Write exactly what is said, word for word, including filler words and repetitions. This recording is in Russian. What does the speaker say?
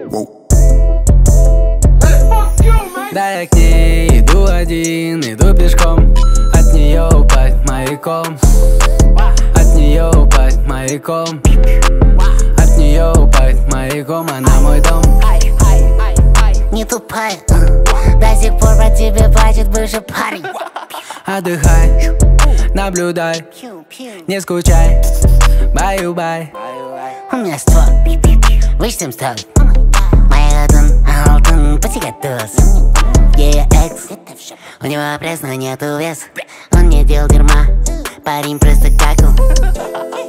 Да я к ней иду один, иду пешком. От нее упасть маяком. От нее упасть маяком. От нее упасть маяком, она мой дом. Не тупая, до сих пор про тебя плачет бывший парень. Отдыхай, наблюдай, не скучай, баю-бай. У меня ствол, выше чем стоит. Моя алтын, алтын, потягатос. Ее экс, у него пресс, но нету вес. Он не делал дерьма, парень просто какал.